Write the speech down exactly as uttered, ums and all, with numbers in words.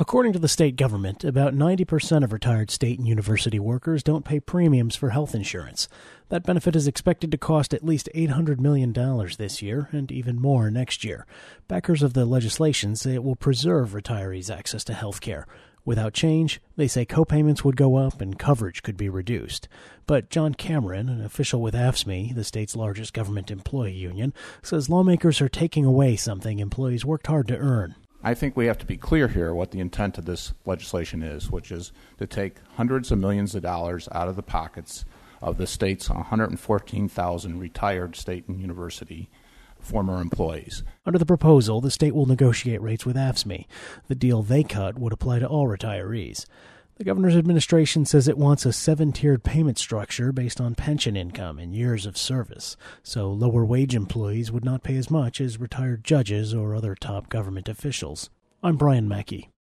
According to the state government, about ninety percent of retired state and university workers don't pay premiums for health insurance. That benefit is expected to cost at least eight hundred million dollars this year and even more next year. Backers of the legislation say it will preserve retirees' access to health care. Without change, they say copayments would go up and coverage could be reduced. But John Cameron, an official with A F S C M E, the state's largest government employee union, says lawmakers are taking away something employees worked hard to earn. I think we have to be clear here what the intent of this legislation is, which is to take hundreds of millions of dollars out of the pockets of the state's one hundred fourteen thousand retired state and university former employees. Under the proposal, the state will negotiate rates with A F S C M E. The deal they cut would apply to all retirees. The governor's administration says it wants a seven-tiered payment structure based on pension income and years of service, so lower-wage employees would not pay as much as retired judges or other top government officials. I'm Brian Mackey.